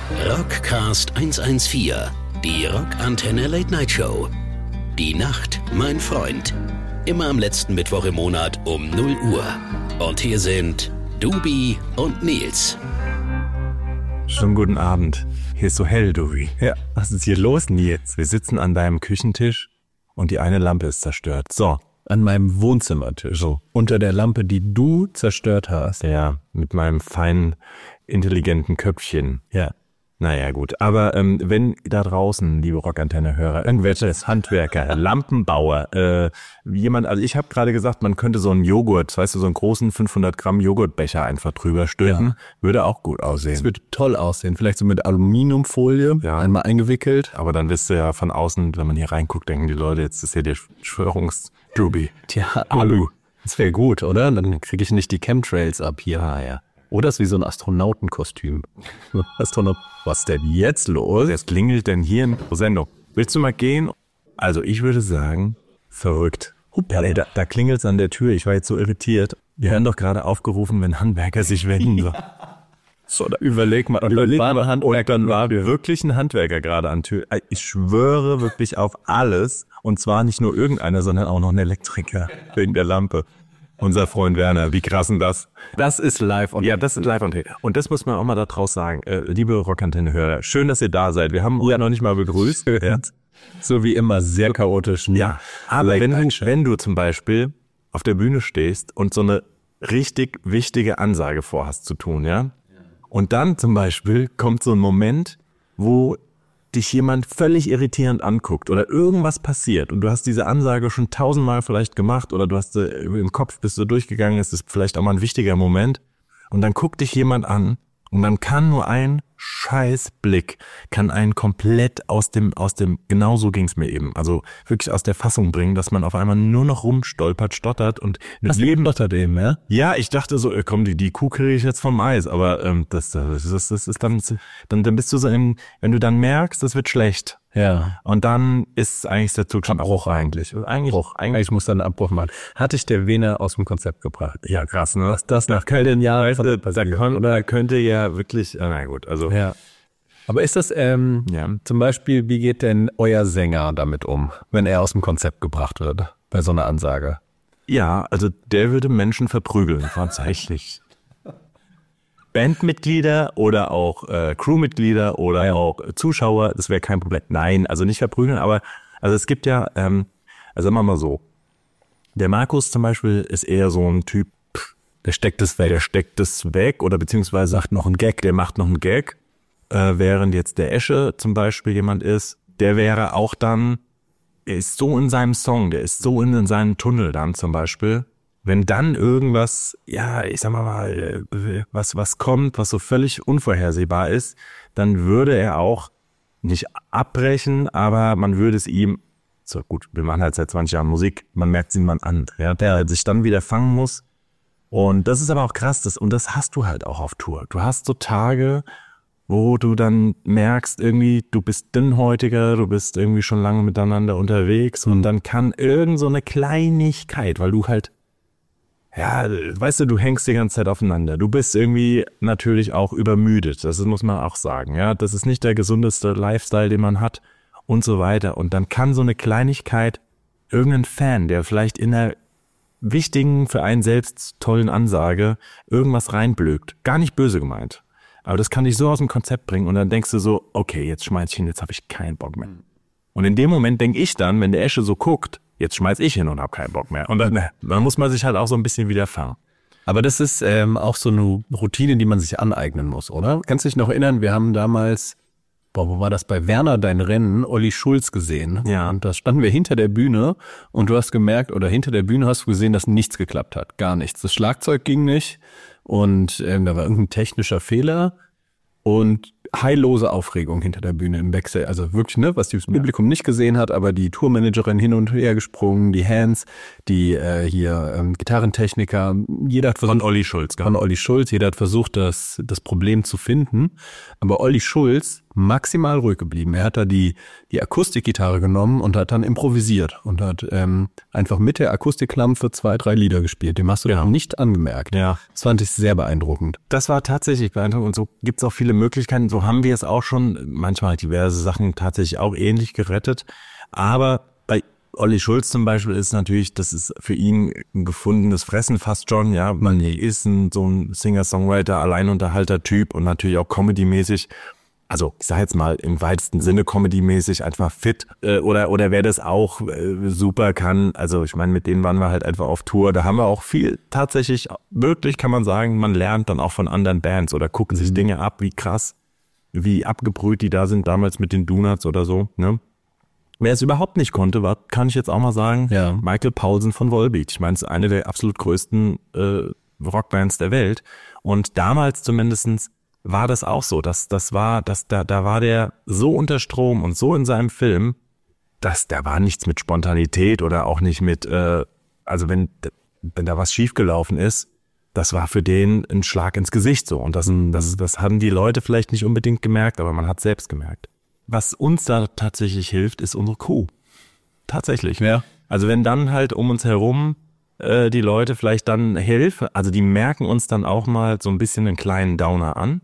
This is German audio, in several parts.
Rockcast 114, die Rockantenne Late Night Show. Die Nacht, mein Freund. Immer am letzten Mittwoch im Monat um 0 Uhr. Und hier sind Dubi und Nils. Schönen guten Abend. Hier ist so hell, Dubi. Ja, was ist hier los, Nils? Wir sitzen an deinem Küchentisch und die eine Lampe ist zerstört. So. An meinem Wohnzimmertisch. So. Unter der Lampe, die du zerstört hast. Ja, mit meinem feinen, intelligenten Köpfchen. Ja. Naja, gut. Aber wenn da draußen, liebe Rockantenne-Hörer, irgendwelches Handwerker, Lampenbauer, jemand, also ich habe gerade gesagt, man könnte so einen Joghurt, weißt du, so einen großen 500 Gramm Joghurtbecher einfach drüber stülpen. Ja. Würde auch gut aussehen. Es würde toll aussehen. Vielleicht so mit Aluminiumfolie, ja, einmal eingewickelt. Aber dann wirst du ja von außen, wenn man hier reinguckt, denken die Leute, jetzt ist hier der Schwörungs-Drubi. Tja, Alu. Das wäre gut, oder? Dann kriege ich nicht die Chemtrails ab hier. Ah, ja. Oder ist wie so ein Astronautenkostüm. Was denn jetzt los? Jetzt klingelt denn hier in der Sendung. Willst du mal gehen? Also ich würde sagen, verrückt. Da klingelt es an der Tür. Ich war jetzt so irritiert. Wir haben doch gerade aufgerufen, wenn Handwerker sich wenden. So, da überleg mal. Und dann war wirklich ein Handwerker gerade an der Tür. Ich schwöre wirklich auf alles. Und zwar nicht nur irgendeiner, sondern auch noch ein Elektriker wegen der Lampe. Unser Freund Werner, wie krass denn das? Das ist live on. Ja, das ist live on. Und das muss man auch mal da draus sagen. Liebe Rockantenne-Hörer, schön, dass ihr da seid. Wir haben ja noch nicht mal begrüßt. Ja. So wie immer, sehr chaotisch. Ne? Ja, aber wenn du zum Beispiel auf der Bühne stehst und so eine richtig wichtige Ansage vorhast zu tun, ja? Und dann zum Beispiel kommt so ein Moment, wo dich jemand völlig irritierend anguckt oder irgendwas passiert und du hast diese Ansage schon 1000-mal vielleicht gemacht oder du hast im Kopf bist du durchgegangen, es ist vielleicht auch mal ein wichtiger Moment und dann guckt dich jemand an und dann kann nur ein Scheißblick, kann einen komplett aus dem, genau so ging's mir eben, also wirklich aus der Fassung bringen, dass man auf einmal nur noch rumstolpert, stottert und das Leben stottert eben, ja? Ja, ich dachte so, komm, die Kuh kriege ich jetzt vom Eis, aber das ist dann bist du so wenn du dann merkst, das wird schlecht. Ja. Und dann ist eigentlich der Zug schon Abbruch eigentlich. Eigentlich muss dann ein Abbruch machen. Hatte ich der Wiener aus dem Konzept gebracht. Ja, krass, ne? Was das nach Köln Jahr könnte ja wirklich, na gut, also. Ja. Aber ist das, zum Beispiel, wie geht denn euer Sänger damit um, wenn er aus dem Konzept gebracht wird, bei so einer Ansage? Ja, also der würde Menschen verprügeln, tatsächlich. Bandmitglieder oder auch Crewmitglieder oder auch Zuschauer, das wäre kein Problem. Nein, also nicht verprügeln, aber also es gibt ja, also sagen wir mal so, der Markus zum Beispiel ist eher so ein Typ, der steckt es weg oder beziehungsweise sagt noch einen Gag, der macht noch einen Gag, während jetzt der Esche zum Beispiel jemand ist, der wäre auch dann, er ist so in seinem Song, der ist so in seinem Tunnel dann zum Beispiel. Wenn dann irgendwas, ja, ich sag mal, was kommt, was so völlig unvorhersehbar ist, dann würde er auch nicht abbrechen, aber man würde es ihm, so gut, wir machen halt seit 20 Jahren Musik, man merkt es ihm mal an, ja, der sich dann wieder fangen muss. Und das ist aber auch krass, und das hast du halt auch auf Tour. Du hast so Tage, wo du dann merkst, irgendwie, du bist dünnhäutiger, du bist irgendwie schon lange miteinander unterwegs und dann kann irgend so eine Kleinigkeit, weil du halt, ja, weißt du hängst die ganze Zeit aufeinander. Du bist irgendwie natürlich auch übermüdet. Das muss man auch sagen. Ja, das ist nicht der gesundeste Lifestyle, den man hat und so weiter. Und dann kann so eine Kleinigkeit irgendein Fan, der vielleicht in einer wichtigen, für einen selbst tollen Ansage irgendwas reinblökt. Gar nicht böse gemeint. Aber das kann dich so aus dem Konzept bringen und dann denkst du so, okay, jetzt schmeiß ich hin, jetzt habe ich keinen Bock mehr. Und in dem Moment denke ich dann, wenn der Esche so guckt, jetzt schmeiß ich hin und hab keinen Bock mehr. Und dann muss man sich halt auch so ein bisschen wieder fangen. Aber das ist auch so eine Routine, die man sich aneignen muss, oder? Kannst du dich noch erinnern, wir haben damals, wo war das, bei Werner dein Rennen, Olli Schulz gesehen. Ja. Und da standen wir hinter der Bühne und du hast gemerkt, oder hinter der Bühne hast du gesehen, dass nichts geklappt hat. Gar nichts. Das Schlagzeug ging nicht und da war irgendein technischer Fehler und heillose Aufregung hinter der Bühne im Backstage. Also wirklich, ne, was das Publikum nicht gesehen hat, aber die Tourmanagerin hin und her gesprungen, die Hands, die Gitarrentechniker, jeder hat versucht. Von Olli Schulz, Von Olli Schulz, jeder hat versucht, das Problem zu finden. Aber Olli Schulz maximal ruhig geblieben. Er hat da die Akustikgitarre genommen und hat dann improvisiert und hat einfach mit der Akustiklampe 2, 3 Lieder gespielt. Dem hast du nicht angemerkt. Ja. Das fand ich sehr beeindruckend. Das war tatsächlich beeindruckend und so gibt's auch viele Möglichkeiten. so haben wir es auch schon manchmal diverse Sachen tatsächlich auch ähnlich gerettet. Aber bei Olli Schulz zum Beispiel ist natürlich, das ist für ihn ein gefundenes Fressen fast schon. Ja, man ist so ein Singer-Songwriter, Alleinunterhalter-Typ und natürlich auch Comedy-mäßig. Also ich sage jetzt mal im weitesten Sinne Comedy-mäßig einfach fit oder wer das auch super kann. Also ich meine, mit denen waren wir halt einfach auf Tour. Da haben wir auch viel tatsächlich, wirklich kann man sagen, man lernt dann auch von anderen Bands oder guckt sich Dinge ab, wie krass, wie abgebrüht die da sind, damals mit den Donuts oder so. Ne? Wer es überhaupt nicht konnte, kann ich jetzt auch mal sagen, Michael Paulsen von Volbeat. Ich meine, es ist eine der absolut größten Rockbands der Welt. Und damals zumindestens war das auch so, da war der so unter Strom und so in seinem Film, dass da war nichts mit Spontanität oder auch nicht mit, also wenn da was schiefgelaufen ist, das war für den ein Schlag ins Gesicht so. Und das haben die Leute vielleicht nicht unbedingt gemerkt, aber man hat es selbst gemerkt. Was uns da tatsächlich hilft, ist unsere Crew. Tatsächlich. Ja. Also wenn dann halt um uns herum die Leute vielleicht dann helfen, also die merken uns dann auch mal so ein bisschen einen kleinen Downer an.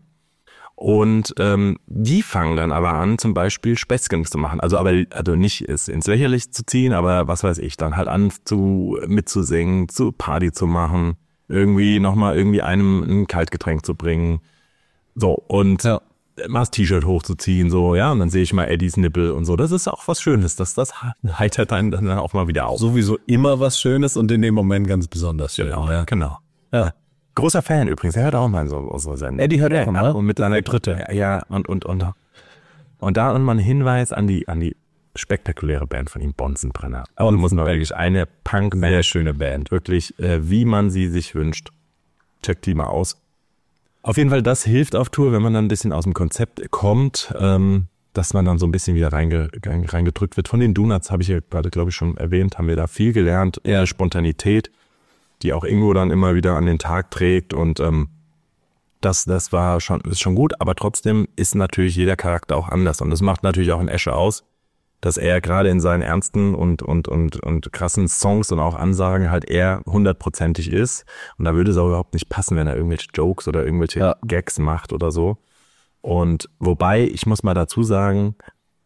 Und die fangen dann aber an, zum Beispiel Späßchen zu machen. Also nicht ins Lächerliche zu ziehen, aber was weiß ich, dann halt mitzusingen, zu Party zu machen, irgendwie nochmal einem ein Kaltgetränk zu bringen. So, und mal das T-Shirt hochzuziehen, so, ja, und dann sehe ich mal Eddies Nippel und so. Das ist auch was Schönes, das heitert einen dann auch mal wieder auf. Sowieso immer was Schönes und in dem Moment ganz besonders schön. Genau. Ja. Großer Fan übrigens, er hört auch mal so Sendungen. Eddie hört auch mal. Und mit seiner dritte. Ja, und da nochmal ein Hinweis an die spektakuläre Band von ihm, Bonzenbrenner. Und muss noch wirklich eine sehr schöne Band. Wirklich, wie man sie sich wünscht. Checkt die mal aus. Auf jeden Fall, das hilft auf Tour, wenn man dann ein bisschen aus dem Konzept kommt, dass man dann so ein bisschen wieder reingedrückt wird. Von den Donuts habe ich ja gerade, glaube ich, schon erwähnt, haben wir da viel gelernt. Eher Spontanität, die auch Ingo dann immer wieder an den Tag trägt und das ist schon gut, aber trotzdem ist natürlich jeder Charakter auch anders und das macht natürlich auch in Esche aus, dass er gerade in seinen ernsten und krassen Songs und auch Ansagen halt eher 100%ig ist und da würde es auch überhaupt nicht passen, wenn er irgendwelche Jokes oder irgendwelche Gags macht oder so. Und wobei, ich muss mal dazu sagen,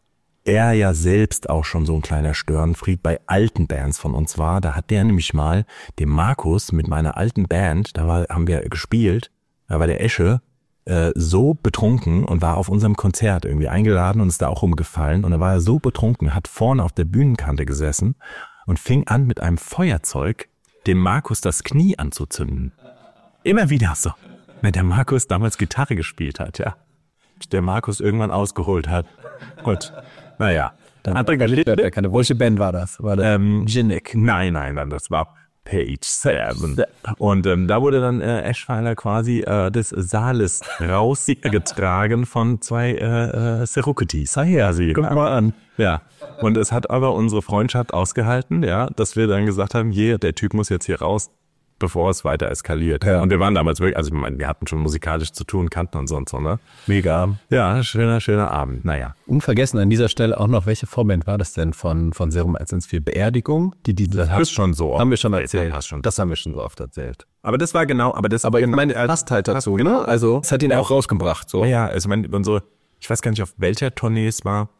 er ja selbst auch schon so ein kleiner Störenfried bei alten Bands von uns war. Da hat der nämlich mal dem Markus mit meiner alten Band, haben wir gespielt, da war der Esche so betrunken und war auf unserem Konzert irgendwie eingeladen und ist da auch umgefallen. Und da war er so betrunken, hat vorne auf der Bühnenkante gesessen und fing an mit einem Feuerzeug dem Markus das Knie anzuzünden. Immer wieder so. Wenn der Markus damals Gitarre gespielt hat, ja. Der Markus irgendwann ausgeholt hat. Und naja. Keine welche Band war das? Genic. Nein, das war Page 7. Und da wurde dann Eschweiler quasi des Saales rausgetragen von zwei Seruketis. Guck mal an. Ja. Und es hat aber unsere Freundschaft ausgehalten, ja, dass wir dann gesagt haben, der Typ muss jetzt hier raus, bevor es weiter eskaliert. Ja. Und wir waren damals wirklich, also ich meine, wir hatten schon musikalisch zu tun, kannten uns sonst so, ne? Mega. Ja, schöner Abend. Naja. Unvergessen an dieser Stelle auch noch, welche Vorband war das denn von Serum 114? Beerdigung? Das ist schon so. Haben wir schon erzählt. Das haben wir schon so oft erzählt. Aber das war genau, aber meine passt halt dazu, ne? Also, das hat ihn auch rausgebracht, so. Ja, also ich weiß gar nicht, auf welcher Tournee es war.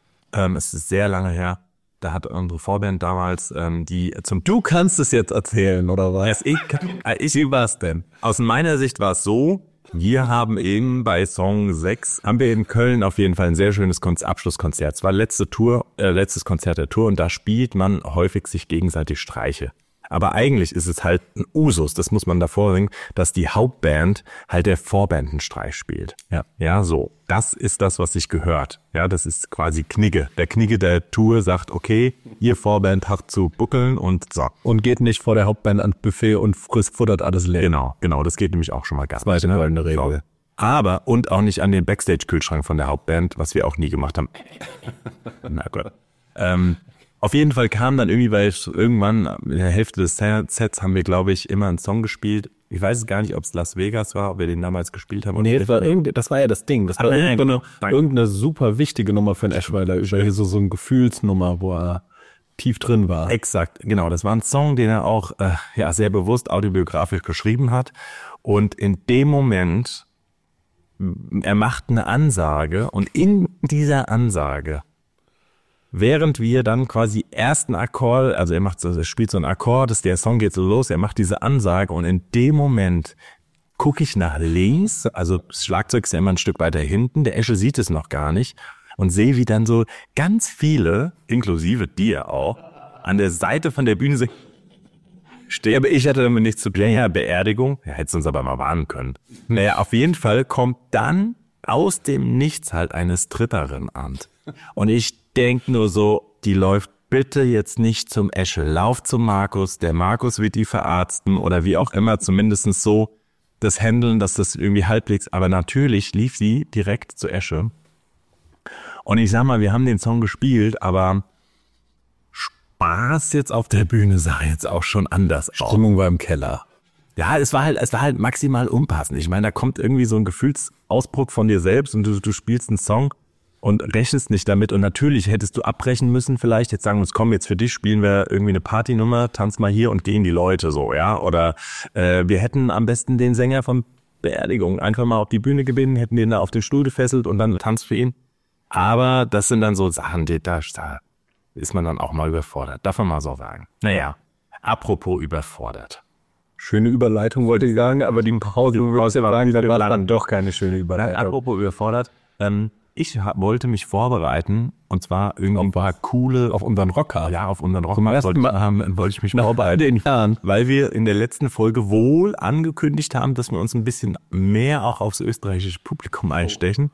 Es ist sehr lange her. Da hat unsere Vorband damals Du kannst es jetzt erzählen, oder was? Wie war es denn? Aus meiner Sicht war es so, wir haben eben bei Song 6, haben wir in Köln auf jeden Fall ein sehr schönes Abschlusskonzert. Es war letztes Konzert der Tour und da spielt man häufig sich gegenseitig Streiche. Aber eigentlich ist es halt ein Usus, das muss man davor bringen, dass die Hauptband halt der Vorband einen Streich spielt. Ja, so. Das ist das, was sich gehört. Ja, das ist quasi Knigge. Der Knigge der Tour sagt, okay, ihr Vorband hat zu buckeln und so. Und geht nicht vor der Hauptband ans Buffet und futtert alles leer. Genau, das geht nämlich auch schon mal gar nicht. Das war eine Regel. So. Aber, und auch nicht an den Backstage-Kühlschrank von der Hauptband, was wir auch nie gemacht haben. Na gut. Auf jeden Fall kam dann irgendwie, weil irgendwann in der Hälfte des Sets haben wir, glaube ich, immer einen Song gespielt. Ich weiß es gar nicht, ob es Las Vegas war, ob wir den damals gespielt haben. Nee, das war ja das Ding. Das war irgendeine super wichtige Nummer für einen Eschweiler. So eine Gefühlsnummer, wo er tief drin war. Exakt, genau. Das war ein Song, den er auch sehr bewusst autobiografisch geschrieben hat. Und in dem Moment er macht eine Ansage und in dieser Ansage, während wir dann quasi ersten Akkord, also er spielt so einen Akkord, der Song geht so los, er macht diese Ansage und in dem Moment gucke ich nach links, also das Schlagzeug ist ja immer ein Stück weiter hinten, der Esche sieht es noch gar nicht und sehe, wie dann so ganz viele, inklusive dir auch, an der Seite von der Bühne stehen. Aber ich hatte damit nichts zu tun. Ja, Beerdigung, ja, hättest du uns aber mal warnen können. Naja, auf jeden Fall kommt dann aus dem Nichts halt eine Stripperin an. Und ich denke nur so, die läuft bitte jetzt nicht zum Esche, lauf zum Markus, der Markus wird die verarzten oder wie auch immer, zumindest so das Handeln, dass das irgendwie halbwegs, aber natürlich lief sie direkt zu Esche. Und ich sag mal, wir haben den Song gespielt, aber Spaß jetzt auf der Bühne sah jetzt auch schon anders aus. Stimmung war im Keller. Ja, es war halt maximal unpassend. Ich meine, da kommt irgendwie so ein Gefühlsausbruch von dir selbst und du spielst einen Song und rechnest nicht damit. Und natürlich hättest du abbrechen müssen vielleicht. Jetzt sagen wir uns, komm, jetzt für dich spielen wir irgendwie eine Partynummer, tanz mal hier und gehen die Leute so, ja. Oder wir hätten am besten den Sänger von Beerdigung einfach mal auf die Bühne gebeten, hätten den da auf den Stuhl gefesselt und dann tanzt für ihn. Aber das sind dann so Sachen, da ist man dann auch mal überfordert. Darf man mal so sagen. Naja, apropos überfordert. Schöne Überleitung wollte ich sagen, aber die Pause war dann doch keine schöne Überleitung. Apropos überfordert, ich wollte mich vorbereiten und zwar irgendwie ein paar coole... Auf unseren Rocker. Ja, auf unseren Rocker. Wollte ich mich vorbereiten. Weil wir in der letzten Folge wohl angekündigt haben, dass wir uns ein bisschen mehr auch aufs österreichische Publikum einstellen.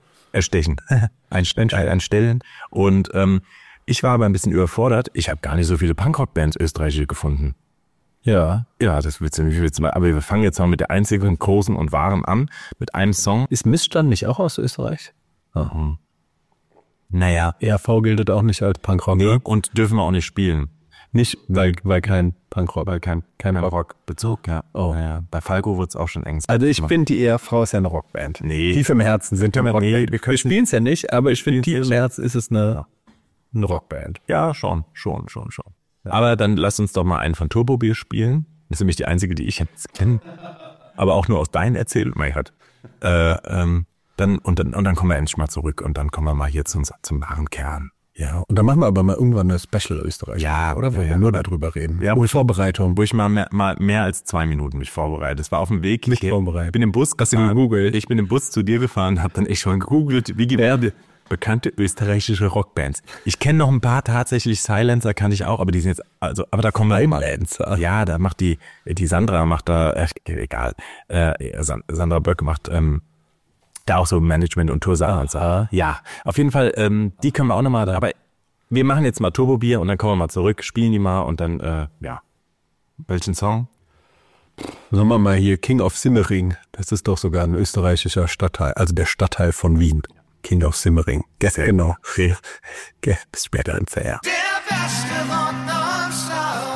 Und ich war aber ein bisschen überfordert. Ich habe gar nicht so viele Punkrock-Bands österreichische gefunden. Ja. Ja, das willst du nicht. Aber wir fangen jetzt mal mit der einzigen großen und wahren an. Mit einem Song. Ist Missstand nicht auch aus Österreich? Mhm. Naja. ERV gilt auch nicht als Punkrock. Nee, und dürfen wir auch nicht spielen. Nicht, weil kein Punkrock, weil kein Rockbezug, ja. Oh. Naja, bei Falco wird's auch schon eng. Also ich finde, die ERV ist ja eine Rockband. Nee. Tief im Herzen sind wir eine Rockband. Wir spielen es ja nicht, aber ich finde, Tief im Herzen ist es eine Rockband. Ja, schon. Ja. Aber dann lass uns doch mal einen von Turbo Bier spielen. Das ist nämlich die einzige, die ich jetzt kenne. Aber auch nur aus deinen Erzählungen hat. Dann kommen wir endlich mal zurück und dann kommen wir mal hier zum wahren Kern. Ja, und dann machen wir aber mal irgendwann eine Special Österreich. Ja, oder? Wo wir nur darüber reden. Ja, wo Vorbereitung. Wo ich mal mehr als 2 Minuten mich vorbereite. Es war auf dem Weg. Nicht vorbereitet. Ich bin im Bus gegoogelt. Ich bin im Bus zu dir gefahren, habe dann echt schon gegoogelt, wie werde bekannte österreichische Rockbands. Ich kenne noch ein paar tatsächlich, Silencer kann ich auch, aber die sind jetzt, aber da kommen wir immer. Silencer. Ja, da macht die Sandra macht da, egal, Sandra Böck macht, da auch so Management und Toursachen. Ja, auf jeden Fall, die können wir auch nochmal da. Aber wir machen jetzt mal Turbobier und dann kommen wir mal zurück, spielen die mal und dann, ja. Welchen Song? Sagen wir mal hier King of Simmering. Das ist doch sogar ein österreichischer Stadtteil, also der Stadtteil von Wien. King of Simmering. Genau. Bis später im Fair. Der beste Rock nonstop.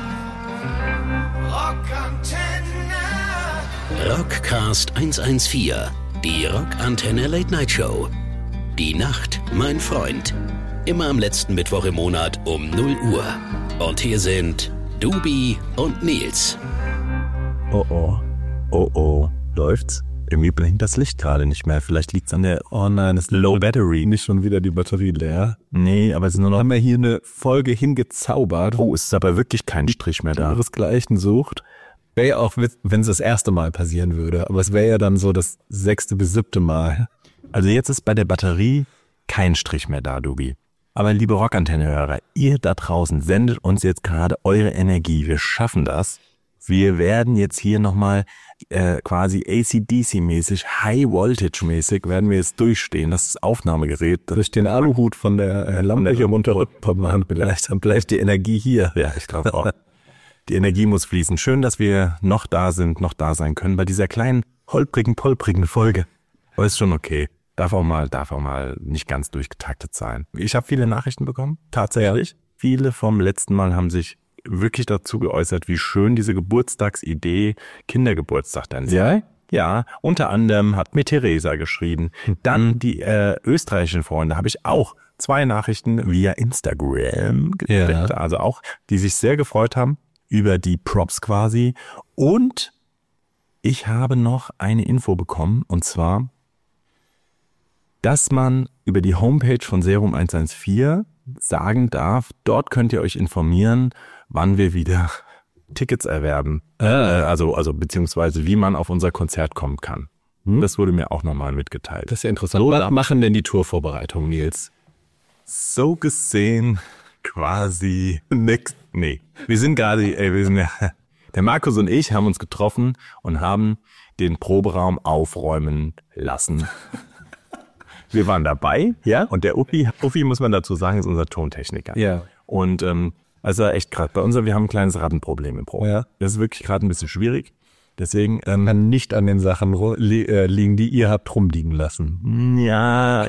Rockantenne. Rockcast 114. Die Rockantenne Late Night Show. Die Nacht, mein Freund. Immer am letzten Mittwoch im Monat um 0 Uhr. Und hier sind Dubi und Nils. Oh. Läuft's? Irgendwie blinkt das Licht gerade nicht mehr. Vielleicht liegt's an der, oh nein, es ist Low Battery. Nicht schon wieder die Batterie leer. Nee, aber es ist nur noch... Haben wir hier eine Folge hingezaubert. Oh, es ist aber wirklich kein Strich mehr da. Ihresgleichen sucht. Wäre ja auch, wenn es das erste Mal passieren würde. Aber es wäre ja dann so das 6. bis 7. Mal. Also jetzt ist bei der Batterie kein Strich mehr da, Dubi. Aber liebe Rockantenne-Hörer, ihr da draußen sendet uns jetzt gerade eure Energie. Wir schaffen das. Wir werden jetzt hier nochmal quasi AC/DC-mäßig, High-Voltage-mäßig werden wir jetzt durchstehen. Das Aufnahmegerät. Durch den Aluhut von der Lampe hier runter machen. Vielleicht dann bleibt die Energie hier. Ja, ich glaube auch. Die Energie muss fließen. Schön, dass wir noch da sind, noch da sein können bei dieser kleinen, holprigen, polprigen Folge. Aber ist schon okay. Darf auch mal nicht ganz durchgetaktet sein. Ich habe viele Nachrichten bekommen. Tatsächlich. Viele vom letzten Mal haben sich wirklich dazu geäußert, wie schön diese Geburtstagsidee Kindergeburtstag dann ist. Ja? Ja, unter anderem hat mir Theresa geschrieben. Dann die österreichischen Freunde habe ich auch 2 Nachrichten via Instagram gekriegt. Ja. Also auch, die sich sehr gefreut haben über die Props quasi. Und ich habe noch eine Info bekommen und zwar dass man über die Homepage von Serum 114 sagen darf, dort könnt ihr euch informieren, wann wir wieder Tickets erwerben. Also beziehungsweise wie man auf unser Konzert kommen kann. Das wurde mir auch nochmal mitgeteilt. Das ist ja interessant. Was machen denn die Tourvorbereitungen, Nils? So gesehen quasi nix. Nee, wir sind der Markus und ich haben uns getroffen und haben den Proberaum aufräumen lassen. Wir waren dabei, ja, und der Uffi muss man dazu sagen, ist unser Tontechniker. Ja. Und also echt gerade bei uns, wir haben ein kleines Rattenproblem im Proben. Ja. Das ist wirklich gerade ein bisschen schwierig. Deswegen Kann nicht an den Sachen liegen, die ihr habt rumliegen lassen. ja.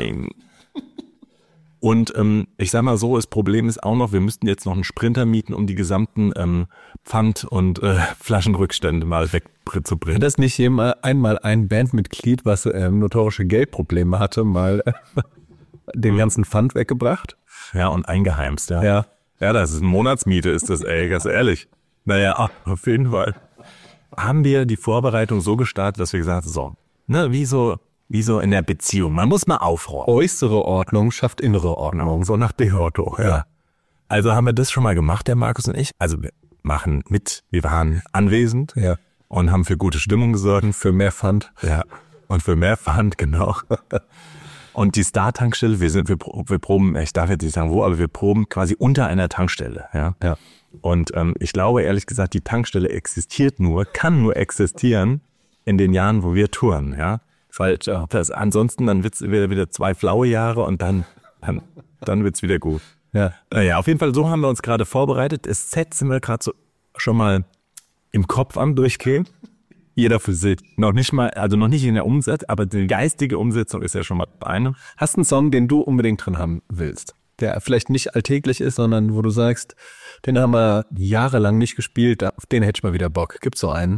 Und ich sag mal so, das Problem ist auch noch, wir müssten jetzt noch einen Sprinter mieten, um die gesamten Pfand- und Flaschenrückstände mal wegzubringen. Hat das nicht einmal ein Bandmitglied, was notorische Geldprobleme hatte, mal den ganzen Pfand weggebracht? Ja, und eingeheimst, ja. Ja. Ja, das ist eine Monatsmiete, ist das, ganz ehrlich. Naja, auf jeden Fall. Haben wir die Vorbereitung so gestartet, dass wir gesagt haben, so, ne, wie so in der Beziehung. Man muss mal aufräumen. Äußere Ordnung schafft innere Ordnung. So nach dem Motto, ja. Also haben wir das schon mal gemacht, der Markus und ich. Also wir machen mit, wir waren anwesend Ja. und haben für gute Stimmung gesorgt. Für mehr Pfand. Ja, und für mehr Pfand, genau. Und die Star-Tankstelle, wir proben, ich darf jetzt nicht sagen wo, aber wir proben quasi unter einer Tankstelle, ja. Ja. Und ich glaube, ehrlich gesagt, die Tankstelle kann nur existieren in den Jahren, wo wir touren, ja. Falsch, ja. Ansonsten, dann wird's wieder 2 flaue Jahre und dann wird's wieder gut. Ja. Naja, auf jeden Fall, so haben wir uns gerade vorbereitet. Das Set sind wir gerade so schon mal im Kopf am Durchgehen. Jeder für sich. Noch nicht in der Umsetzung, aber die geistige Umsetzung ist ja schon mal eine. Hast du einen Song, den du unbedingt drin haben willst? Der vielleicht nicht alltäglich ist, sondern wo du sagst, den haben wir jahrelang nicht gespielt, auf den hätte ich mal wieder Bock. Gibt's so einen?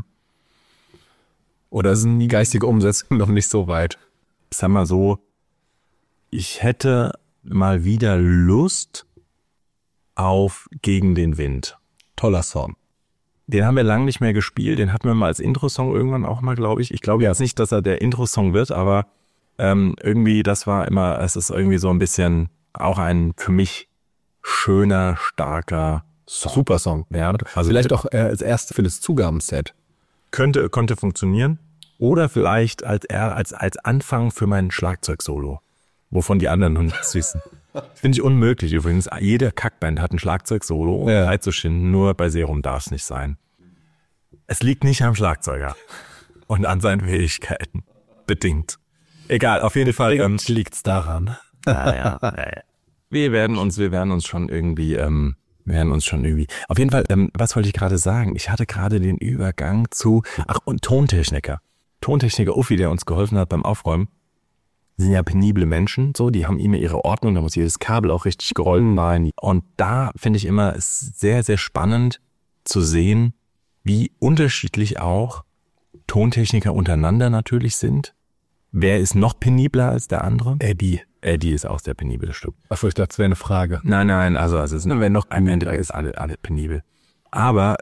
Oder ist die geistige Umsetzung noch nicht so weit? Sag mal so, ich hätte mal wieder Lust auf Gegen den Wind. Toller Song. Den haben wir lange nicht mehr gespielt, den hatten wir mal als Intro-Song irgendwann auch mal, glaube ich. Ich glaube jetzt nicht, dass er der Intro-Song wird, aber irgendwie, es ist irgendwie so ein bisschen auch ein für mich schöner, starker Song. Super Song. Ja. Also vielleicht auch als erstes für das Zugabenset. Könnte funktionieren. Oder vielleicht als Anfang für mein Schlagzeug-Solo, wovon die anderen noch nichts wissen. Finde ich unmöglich übrigens. Jede Kackband hat ein Schlagzeug-Solo, um Zeit zu schinden. Nur bei Serum darf es nicht sein. Es liegt nicht am Schlagzeuger und an seinen Fähigkeiten. Bedingt. Egal, auf jeden Fall Liegt's daran. ja. Wir werden uns schon irgendwie, auf jeden Fall, was wollte ich gerade sagen? Ich hatte gerade den Übergang und Tontechniker Uffi, der uns geholfen hat beim Aufräumen, sind ja penible Menschen, so, die haben immer ihre Ordnung, da muss jedes Kabel auch richtig gerollt sein. Und da finde ich immer, es ist sehr, sehr spannend zu sehen, wie unterschiedlich auch Tontechniker untereinander natürlich sind. Wer ist noch penibler als der andere? Eddie ist auch sehr penibel, das stimmt. Achso, ich dachte, das wäre eine Frage. Nein, also es ist, wenn noch ein Ende ist alle penibel. Aber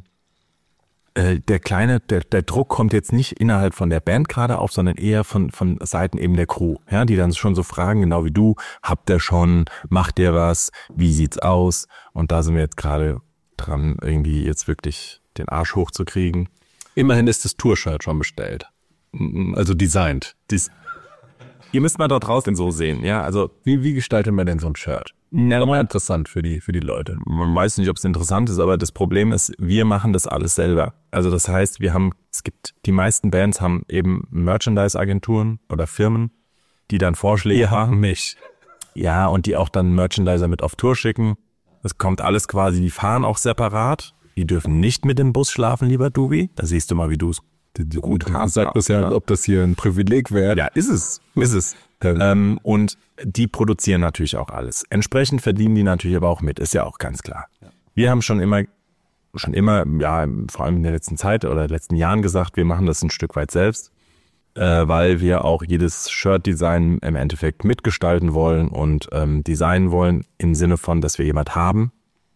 der Druck kommt jetzt nicht innerhalb von der Band gerade auf, sondern eher von Seiten eben der Crew, ja, die dann schon so fragen, genau wie du, habt ihr schon, macht ihr was, wie sieht's aus? Und da sind wir jetzt gerade dran, irgendwie jetzt wirklich den Arsch hochzukriegen. Immerhin ist das Tour-Shirt schon bestellt. Also designt. Ihr müsst mal dort draußen so sehen, ja, also Wie gestaltet man denn so ein Shirt? Ja, mal interessant für die Leute. man weiß nicht, ob es interessant ist, aber das Problem ist, wir machen das alles selber. Also das heißt, die meisten Bands haben eben Merchandise-Agenturen oder Firmen, die dann Vorschläge machen. Mich. Ja, und die auch dann Merchandiser mit auf Tour schicken. Das kommt alles quasi, die fahren auch separat. Die dürfen nicht mit dem Bus schlafen, lieber Dubi. Da siehst du mal, wie du es gut hast. Sagt das ja, als ob das hier ein Privileg wäre. Ja, ist es. Und die produzieren natürlich auch alles. Entsprechend verdienen die natürlich aber auch mit, ist ja auch ganz klar. Ja. Wir haben schon immer, ja, vor allem in der letzten Zeit oder letzten Jahren gesagt, wir machen das ein Stück weit selbst, weil wir auch jedes Shirt-Design im Endeffekt mitgestalten wollen und designen wollen im Sinne von, dass wir jemand haben,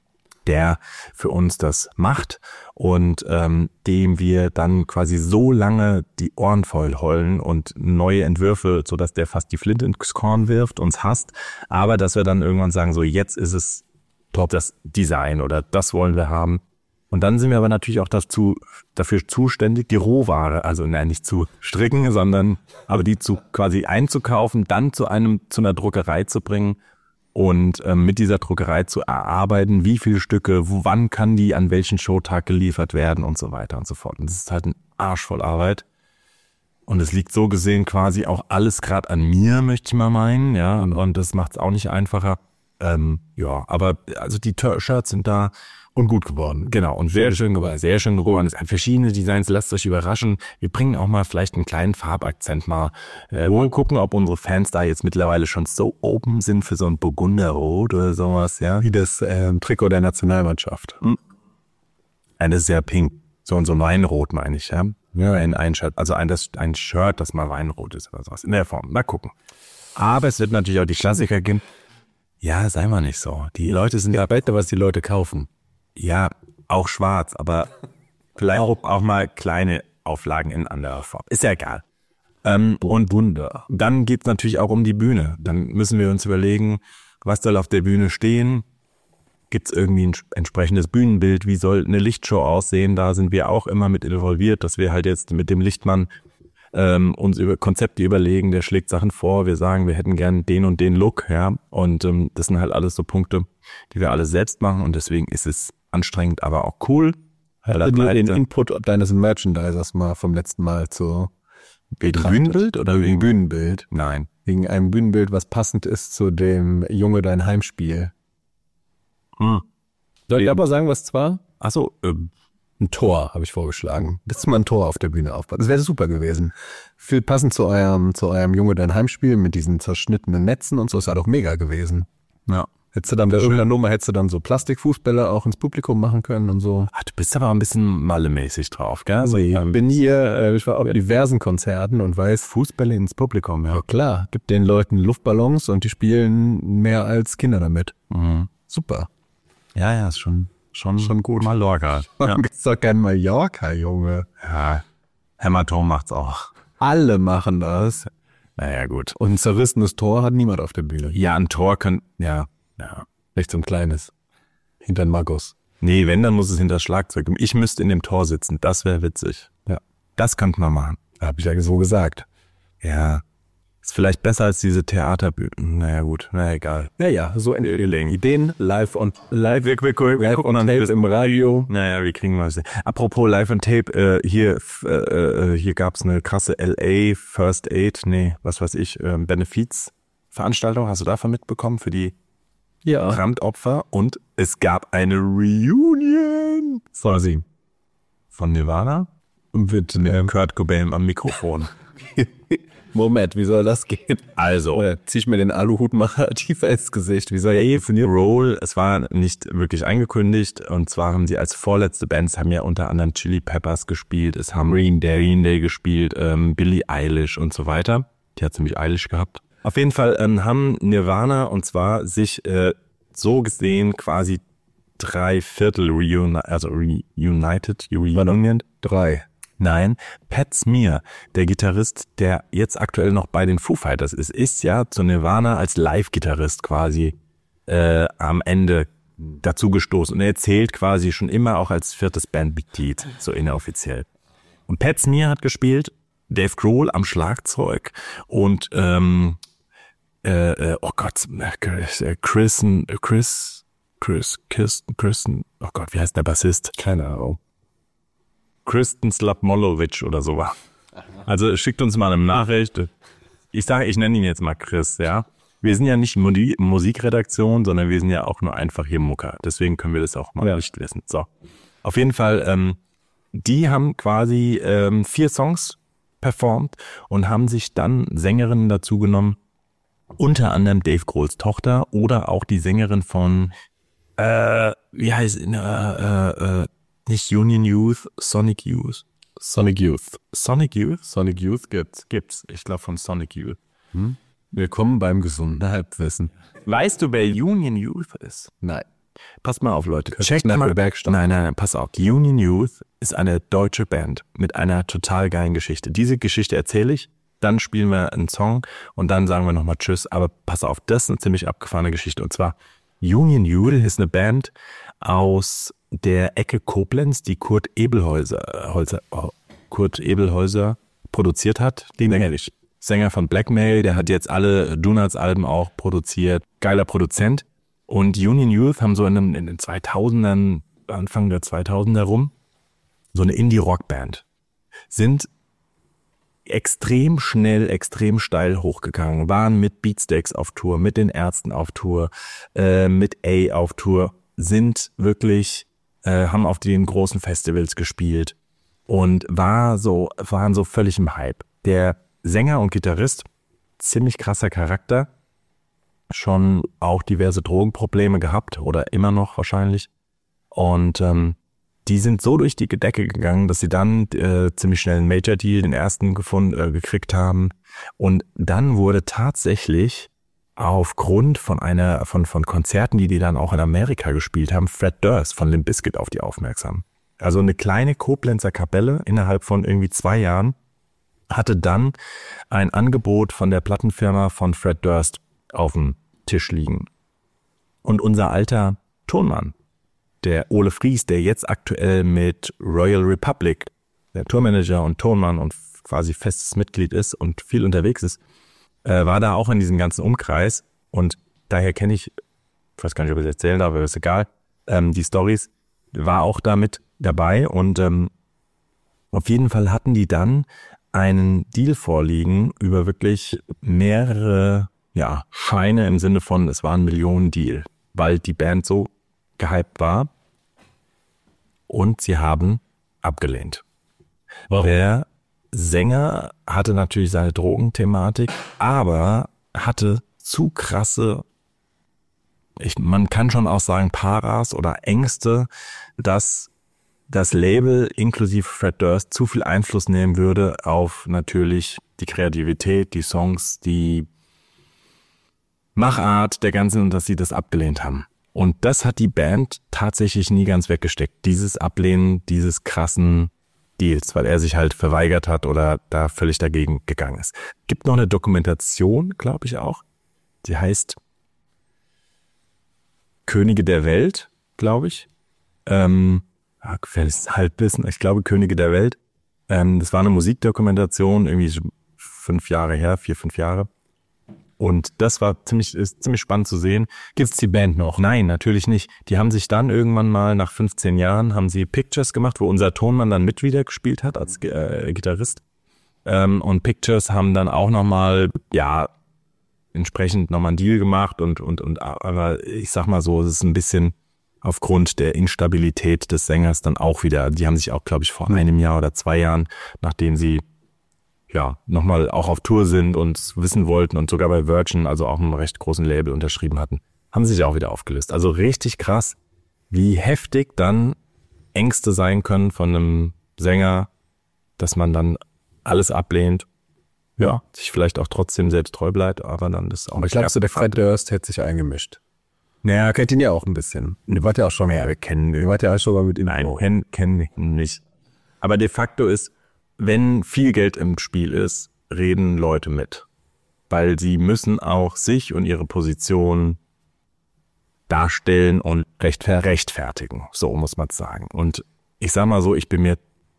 der für uns das macht und dem wir dann quasi so lange die Ohren voll heulen und neue Entwürfe, sodass der fast die Flinte ins Korn wirft, uns hasst, aber dass wir dann irgendwann sagen, so jetzt ist es top, das Design oder das wollen wir haben. Und dann sind wir aber natürlich auch dafür zuständig, die Rohware, also nicht zu stricken, sondern aber die quasi einzukaufen, dann zu einer Druckerei zu bringen und mit dieser Druckerei zu erarbeiten, wie viele Stücke, wann kann die an welchen Showtag geliefert werden und so weiter und so fort. Und das ist halt ein Arsch voll Arbeit. Und es liegt so gesehen quasi auch alles gerade an mir, möchte ich mal meinen, ja. Und das macht es auch nicht einfacher. Aber also die Shirts sind da. Und gut geworden. Genau. Und sehr schön geworden. Sehr schön geworden. Es sind verschiedene Designs. Lasst euch überraschen. Wir bringen auch mal vielleicht einen kleinen Farbakzent mal. Wollen gucken, ob unsere Fans da jetzt mittlerweile schon so open sind für so ein Burgunderrot oder sowas, ja. Wie das Trikot der Nationalmannschaft. Das ist ja pink. So ein Weinrot, meine ich, ja. Ja, ein Shirt. Also ein Shirt, das mal Weinrot ist oder sowas. In der Form. Mal gucken. Aber es wird natürlich auch die Klassiker geben. Ja, sei mal nicht so. Die Leute sind ja weiter, was die Leute kaufen. Ja, auch schwarz, aber vielleicht auch mal kleine Auflagen in anderer Form. Ist ja egal. Und Wunder. Dann geht's natürlich auch um die Bühne. Dann müssen wir uns überlegen, was soll auf der Bühne stehen? Gibt's irgendwie ein entsprechendes Bühnenbild? Wie soll eine Lichtshow aussehen? Da sind wir auch immer mit involviert, dass wir halt jetzt mit dem Lichtmann uns über Konzepte überlegen. Der schlägt Sachen vor. Wir sagen, wir hätten gern den und den Look, ja. Und das sind halt alles so Punkte, die wir alle selbst machen. Und deswegen ist es anstrengend, aber auch cool. Hast du den Input deines Merchandisers mal vom letzten Mal zu wegen Bühnenbild oder wegen Bühnenbild? Nein. Wegen einem Bühnenbild, was passend ist zu dem Junge, dein Heimspiel. Soll ich aber sagen, was zwar? Achso, ein Tor habe ich vorgeschlagen. Dass mal ein Tor auf der Bühne aufbaut. Das wäre super gewesen. Viel passend zu eurem Junge, dein Heimspiel mit diesen zerschnittenen Netzen und so. Das wäre doch mega gewesen. Ja. Hättest du dann bei irgendeiner Nummer, so Plastikfußbälle auch ins Publikum machen können und so. Ach, du bist aber ein bisschen mallemäßig drauf, gell? Also, ich war auf diversen Konzerten und weiß, Fußbälle ins Publikum, ja. Ja klar, gibt den Leuten Luftballons und die spielen mehr als Kinder damit. Mhm. Super. Ja, ist schon gut. Mallorca. Ja. Ist doch kein Mallorca, Junge. Ja, Hämatom macht's auch. Alle machen das. Naja, gut. Und ein zerrissenes Tor hat niemand auf der Bühne. Ja, ein Tor ja. Nicht so ein kleines. Hinter den Markus. Nee, wenn, dann muss es hinter das Schlagzeug. Ich müsste in dem Tor sitzen. Das wäre witzig. Ja. Das könnte man machen. Habe ich ja so gesagt. Ja. Ist vielleicht besser als diese Theaterbühnen. Naja, gut. Na egal. Naja, so Ideen live on tape im Radio. Naja, wie kriegen wir das? Apropos live on tape, hier gab's eine krasse LA First Aid, Benefizveranstaltung. Hast du davon mitbekommen für die Brandopfer? Und es gab eine Reunion. Quasi. Von Nirvana? Mit Kurt Cobain am Mikrofon. Moment, wie soll das gehen? Also, oder zieh ich mir den Aluhut mal tiefer ins Gesicht. Wie soll Roll, es war nicht wirklich angekündigt, und zwar haben sie als vorletzte Bands, haben ja unter anderem Chili Peppers gespielt, es haben Green Day gespielt, Billie Eilish und so weiter. Die hat ziemlich eilig gehabt. Auf jeden Fall haben Nirvana, und zwar sich so gesehen quasi 3/4 Reunion. 3. Nein, Pat Smear, der Gitarrist, der jetzt aktuell noch bei den Foo Fighters ist ja zu Nirvana als Live-Gitarrist quasi am Ende dazu gestoßen. Und er zählt quasi schon immer auch als 4. Bandmitglied, so inoffiziell. Und Pat Smear hat gespielt, Dave Grohl am Schlagzeug und Kristen, oh Gott, wie heißt der Bassist? Keine Ahnung. Kristen Slapmolovic oder so war. Also schickt uns mal eine Nachricht. Ich nenne ihn jetzt mal Chris, ja. Wir sind ja nicht Musikredaktion, sondern wir sind ja auch nur einfach hier Mucker. Deswegen können wir das auch mal nicht wissen. So. Auf jeden Fall, die haben quasi 4 Songs performt und haben sich dann Sängerinnen dazu genommen, unter anderem Dave Grohls Tochter oder auch die Sängerin von, wie heißt nicht Union Youth, Sonic Youth. Sonic Youth. Sonic Youth? Sonic Youth gibt's. Ich glaube von Sonic Youth. Willkommen beim gesunden Halbwissen. Weißt du, wer Union Youth ist? Nein. Passt mal auf, Leute. Checkt mal Bergstock. Nein, pass auf. Union Youth ist eine deutsche Band mit einer total geilen Geschichte. Diese Geschichte erzähle ich, dann spielen wir einen Song und dann sagen wir nochmal Tschüss. Aber pass auf, das ist eine ziemlich abgefahrene Geschichte. Und zwar, Union Youth ist eine Band aus der Ecke Koblenz, die Kurt Ebelhäuser produziert hat. Den kenne ich. Sänger von Blackmail, der hat jetzt alle Donuts-Alben auch produziert. Geiler Produzent. Und Union Youth haben so in den 2000ern, Anfang der 2000er rum, so eine Indie-Rock-Band. Sind extrem schnell, extrem steil hochgegangen, waren mit Beatsteaks auf Tour, mit den Ärzten auf Tour, mit A auf Tour, sind wirklich, haben auf den großen Festivals gespielt und waren so völlig im Hype. Der Sänger und Gitarrist, ziemlich krasser Charakter, schon auch diverse Drogenprobleme gehabt oder immer noch wahrscheinlich. Und die sind so durch die Decke gegangen, dass sie dann ziemlich schnell einen Major-Deal, den ersten gekriegt haben. Und dann wurde tatsächlich aufgrund von Konzerten, die dann auch in Amerika gespielt haben, Fred Durst von Limp Bizkit auf die aufmerksam. Also eine kleine Koblenzer Kapelle innerhalb von irgendwie 2 Jahren hatte dann ein Angebot von der Plattenfirma von Fred Durst auf dem Tisch liegen. Und unser alter Tonmann, der Ole Fries, der jetzt aktuell mit Royal Republic, der Tourmanager und Tonmann und quasi festes Mitglied ist und viel unterwegs ist, war da auch in diesem ganzen Umkreis. Und daher kenne ich weiß gar nicht, ob ich es erzählen darf, aber ist egal, die Storys, war auch da mit dabei. Und auf jeden Fall hatten die dann einen Deal vorliegen über wirklich mehrere Scheine im Sinne von, es war ein Millionen-Deal, weil die Band so gehypt war und sie haben abgelehnt. Warum? Der Sänger hatte natürlich seine Drogenthematik, aber hatte zu krasse, man kann schon auch sagen Paras oder Ängste, dass das Label inklusive Fred Durst zu viel Einfluss nehmen würde auf natürlich die Kreativität, die Songs, die Machart der ganzen und dass sie das abgelehnt haben. Und das hat die Band tatsächlich nie ganz weggesteckt. Dieses Ablehnen dieses krassen Deals, weil er sich halt verweigert hat oder da völlig dagegen gegangen ist. Gibt noch eine Dokumentation, glaube ich auch. Die heißt Könige der Welt, glaube ich. Gefährliches Halbwissen, ich glaube Könige der Welt. Das war eine Musikdokumentation, irgendwie 5 Jahre her, 4, 5 Jahre. Und das war ziemlich spannend zu sehen. Gibt's die Band noch? Nein, natürlich nicht. Die haben sich dann irgendwann mal nach 15 Jahren haben sie Pictures gemacht, wo unser Tonmann dann mit wieder gespielt hat als Gitarrist. Und Pictures haben dann auch nochmal, entsprechend nochmal einen Deal gemacht und aber ich sag mal so, es ist ein bisschen aufgrund der Instabilität des Sängers dann auch wieder, die haben sich auch, glaube ich, vor einem Jahr oder 2 Jahren, nachdem sie nochmal auch auf Tour sind und wissen wollten und sogar bei Virgin, also auch einem recht großen Label unterschrieben hatten, haben sie sich auch wieder aufgelöst. Also richtig krass, wie heftig dann Ängste sein können von einem Sänger, dass man dann alles ablehnt, sich vielleicht auch trotzdem selbst treu bleibt, aber dann das auch. Aber ich glaube, so der Fred Durst hätte sich eingemischt. Naja, kennt ihn ja auch ein bisschen. Ihr wart ja auch schon mal. Ja, wir kennen ihn. Ihr wart ja auch schon mal mit ihm. Nein, kennen ihn nicht. Aber de facto ist, wenn viel Geld im Spiel ist, reden Leute mit. Weil sie müssen auch sich und ihre Position darstellen und rechtfertigen. So muss man es sagen. Und ich sag mal so, ich bin mir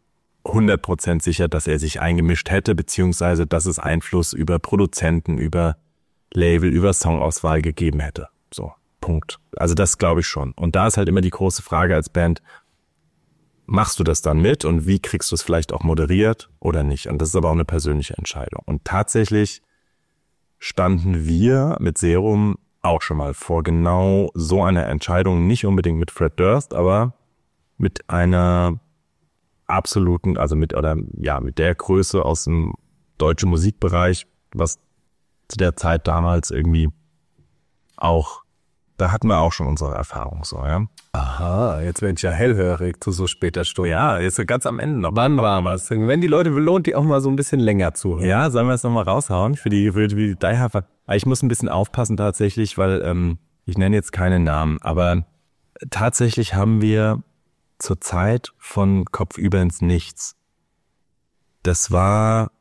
100% sicher, dass er sich eingemischt hätte, beziehungsweise dass es Einfluss über Produzenten, über Label, über Songauswahl gegeben hätte. So, Punkt. Also das glaube ich schon. Und da ist halt immer die große Frage als Band, machst du das dann mit und wie kriegst du es vielleicht auch moderiert oder nicht? Und das ist aber auch eine persönliche Entscheidung. Und tatsächlich standen wir mit Serum auch schon mal vor genau so einer Entscheidung, nicht unbedingt mit Fred Durst, aber mit einer absoluten, also mit der Größe aus dem deutschen Musikbereich, was zu der Zeit damals irgendwie auch, da hatten wir auch schon unsere Erfahrung so, ja. Aha, jetzt bin ich ja hellhörig zu so später Stunde. Ja, jetzt ganz am Ende noch. Wann war was? Wenn die Leute belohnt, die auch mal so ein bisschen länger zuhören. Ja, sollen wir es nochmal raushauen für die Die Hard. Ich muss ein bisschen aufpassen tatsächlich, weil ich nenne jetzt keine Namen, aber tatsächlich haben wir zur Zeit von Kopfüber ins Nichts. Das war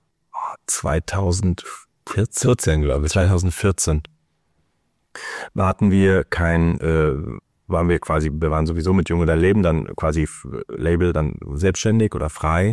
2014, glaube ich. 2014. Wir waren sowieso mit Jung oder Leben dann quasi Label dann selbstständig oder frei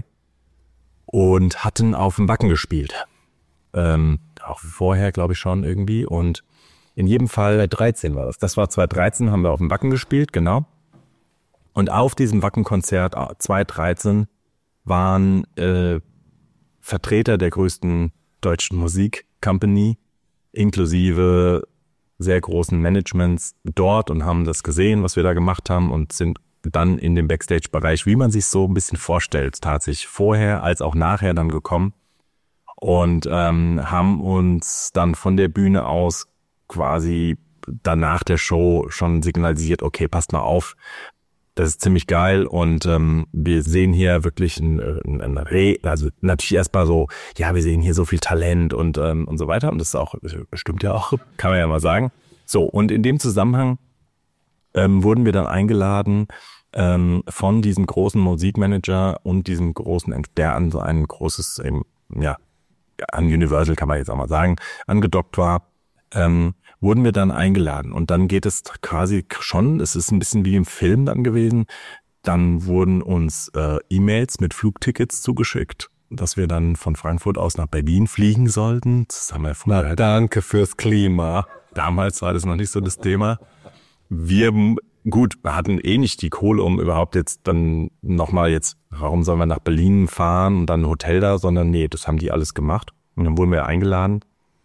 und hatten auf dem Wacken gespielt. Auch vorher, glaube ich, schon irgendwie. Und in jedem Fall 2013 war das. Das war 2013, haben wir auf dem Wacken gespielt, genau. Und auf diesem Wacken-Konzert 2013 waren Vertreter der größten deutschen Musik-Company inklusive sehr großen Managements dort und haben das gesehen, was wir da gemacht haben und sind dann in den Backstage-Bereich, wie man sich so ein bisschen vorstellt, tatsächlich vorher als auch nachher dann gekommen und haben uns dann von der Bühne aus quasi danach der Show schon signalisiert, okay, passt mal auf, das ist ziemlich geil und wir sehen hier wirklich also natürlich erstmal so, ja, wir sehen hier so viel Talent und so weiter und das ist auch, stimmt ja auch, kann man ja mal sagen. So, und in dem Zusammenhang wurden wir dann eingeladen von diesem großen Musikmanager und diesem großen, der an so ein großes, an Universal kann man jetzt auch mal sagen, angedockt war, wurden wir dann eingeladen und dann geht es quasi schon, es ist ein bisschen wie im Film dann gewesen, dann wurden uns E-Mails mit Flugtickets zugeschickt, dass wir dann von Frankfurt aus nach Berlin fliegen sollten. Das haben wir vorher. Danke fürs Klima. Damals war das noch nicht so das Thema. Wir hatten eh nicht die Kohle, um überhaupt jetzt dann nochmal warum sollen wir nach Berlin fahren und dann ein Hotel da, sondern nee, das haben die alles gemacht und dann wurden wir eingeladen.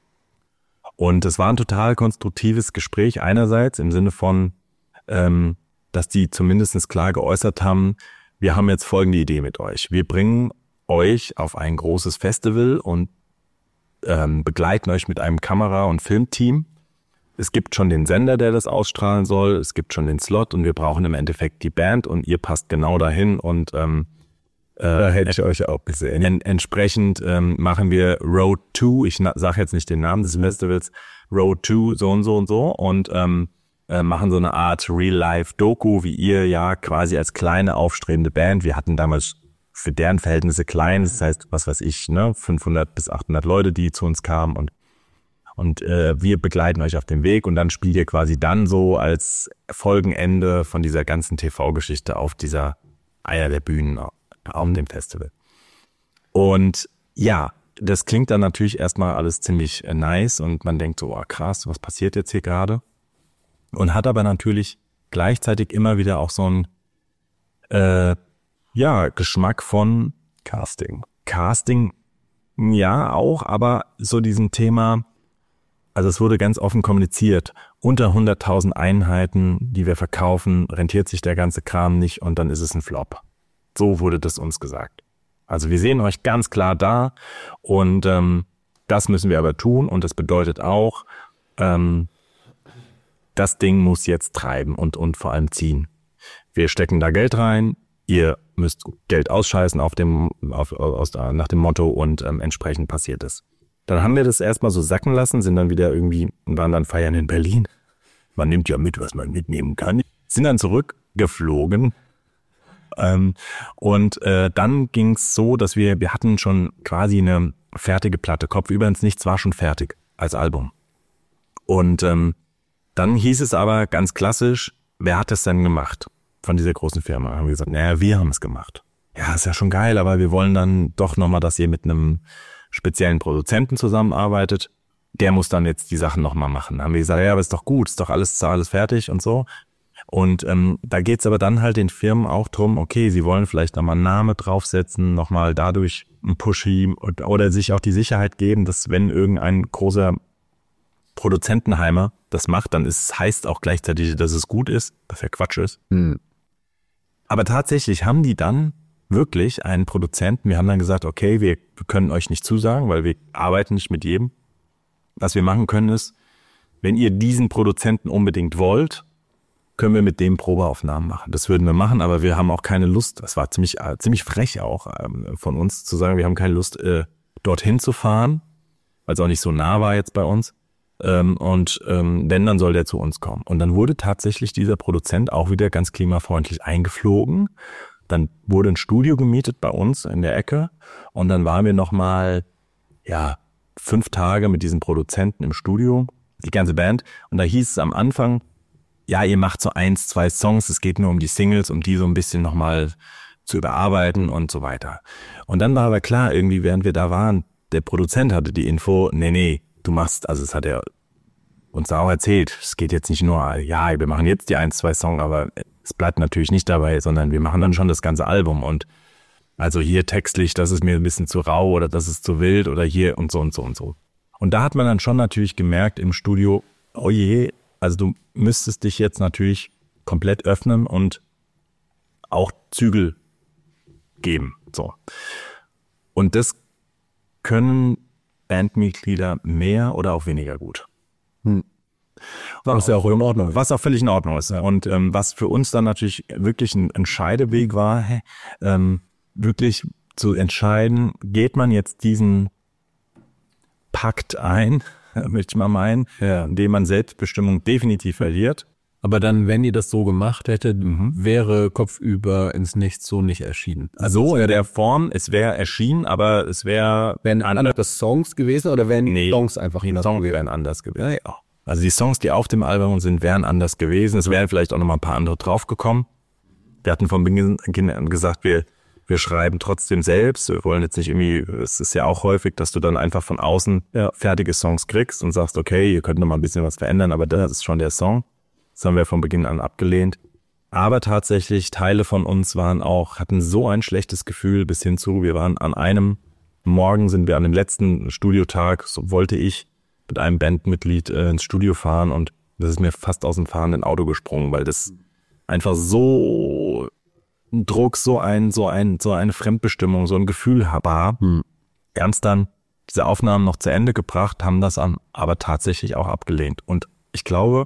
Und es war ein total konstruktives Gespräch einerseits im Sinne von, dass die zumindest klar geäußert haben, wir haben jetzt folgende Idee mit euch. Wir bringen euch auf ein großes Festival und begleiten euch mit einem Kamera- und Filmteam. Es gibt schon den Sender, der das ausstrahlen soll. Es gibt schon den Slot und wir brauchen im Endeffekt die Band und ihr passt genau dahin und da hätte ich euch auch gesehen. Entsprechend machen wir Road 2, ich sage jetzt nicht den Namen des Festivals, Road 2 so und so und so und machen so eine Art Real-Life-Doku, wie ihr ja quasi als kleine aufstrebende Band. Wir hatten damals für deren Verhältnisse klein, das heißt, was weiß ich, 500 bis 800 Leute, die zu uns kamen und wir begleiten euch auf dem Weg und dann spielt ihr quasi dann so als Folgenende von dieser ganzen TV-Geschichte auf dieser Eier der Bühnen auf dem Festival. Und ja, das klingt dann natürlich erstmal alles ziemlich nice und man denkt so, oh, krass, was passiert jetzt hier gerade? Und hat aber natürlich gleichzeitig immer wieder auch so ein Geschmack von Casting, ja auch, aber so diesem Thema, also es wurde ganz offen kommuniziert, unter 100.000 Einheiten, die wir verkaufen, rentiert sich der ganze Kram nicht und dann ist es ein Flop. So wurde das uns gesagt. Also wir sehen euch ganz klar da und das müssen wir aber tun und das bedeutet auch, das Ding muss jetzt treiben und vor allem ziehen. Wir stecken da Geld rein, ihr müsst Geld ausscheißen nach dem Motto und entsprechend passiert es. Dann haben wir das erstmal so sacken lassen, sind dann wieder waren dann feiern in Berlin. Man nimmt ja mit, was man mitnehmen kann. Sind dann zurückgeflogen. Und dann ging's so, dass wir hatten schon quasi eine fertige Platte. Kopfüber ins Nichts war schon fertig als Album. Und dann hieß es aber ganz klassisch, wer hat das denn gemacht von dieser großen Firma? Haben wir gesagt, naja, wir haben es gemacht. Ja, ist ja schon geil, aber wir wollen dann doch nochmal, dass ihr mit einem speziellen Produzenten zusammenarbeitet. Der muss dann jetzt die Sachen nochmal machen. Dann haben wir gesagt, ja, aber ist doch gut, ist doch alles fertig und so. Und da geht's aber dann halt den Firmen auch drum, okay, sie wollen vielleicht nochmal einen Namen draufsetzen, nochmal dadurch einen Pushy oder sich auch die Sicherheit geben, dass wenn irgendein großer Produzentenheimer das macht, dann heißt auch gleichzeitig, dass es gut ist, dass ja Quatsch ist. Aber tatsächlich haben die dann wirklich einen Produzenten, wir haben dann gesagt, okay, wir können euch nicht zusagen, weil wir arbeiten nicht mit jedem. Was wir machen können ist, wenn ihr diesen Produzenten unbedingt wollt, können wir mit dem Probeaufnahmen machen. Das würden wir machen, aber wir haben auch keine Lust, das war ziemlich frech auch von uns zu sagen, wir haben keine Lust, dorthin zu fahren, weil es auch nicht so nah war jetzt bei uns, Wenn, dann soll der zu uns kommen. Und dann wurde tatsächlich dieser Produzent auch wieder ganz klimafreundlich eingeflogen. Dann wurde ein Studio gemietet bei uns in der Ecke und dann waren wir nochmal, 5 Tage mit diesem Produzenten im Studio, die ganze Band. Und da hieß es am Anfang, ja, ihr macht so 1, 2 Songs, es geht nur um die Singles, um die so ein bisschen nochmal zu überarbeiten und so weiter. Und dann war aber klar, irgendwie, während wir da waren, der Produzent hatte die Info, nee, du machst, also es hat er uns da auch erzählt, es geht jetzt nicht nur, ja, wir machen jetzt die 1, 2 Songs, aber es bleibt natürlich nicht dabei, sondern wir machen dann schon das ganze Album und also hier textlich, das ist mir ein bisschen zu rau oder das ist zu wild oder hier und so und so und so. Und da hat man dann schon natürlich gemerkt im Studio, oh je, also du müsstest dich jetzt natürlich komplett öffnen und auch Zügel geben, so. Und das können Bandmitglieder mehr oder auch weniger gut. Was ja auch in Ordnung ist. Was auch völlig in Ordnung ist. Und was für uns dann natürlich wirklich ein Scheideweg war, wirklich zu entscheiden, geht man jetzt diesen Pakt ein, möchte ich mal meinen, in dem man Selbstbestimmung definitiv verliert. Aber dann, wenn ihr das so gemacht hättet, wäre Kopfüber ins Nichts so nicht erschienen. Also in der Form, es wäre erschienen, aber es wären andere Songs gewesen oder wären die Songs einfach die Songs wären anders gewesen. Ja. Also die Songs, die auf dem Album sind, wären anders gewesen. Es wären vielleicht auch noch mal ein paar andere draufgekommen. Wir hatten von Beginn an gesagt, wir schreiben trotzdem selbst. Wir wollen jetzt nicht irgendwie, es ist ja auch häufig, dass du dann einfach von außen fertige Songs kriegst und sagst, okay, ihr könnt noch mal ein bisschen was verändern, aber das ist schon der Song. Das haben wir von Beginn an abgelehnt. Aber tatsächlich, Teile von uns hatten so ein schlechtes Gefühl bis hin zu, wir waren an einem Morgen, sind wir an dem letzten Studiotag, so wollte ich mit einem Bandmitglied ins Studio fahren und das ist mir fast aus dem fahrenden Auto gesprungen, weil das einfach so ein Druck, so eine Fremdbestimmung, so ein Gefühl war. Wir haben es dann diese Aufnahmen noch zu Ende gebracht, haben das aber tatsächlich auch abgelehnt. Und ich glaube,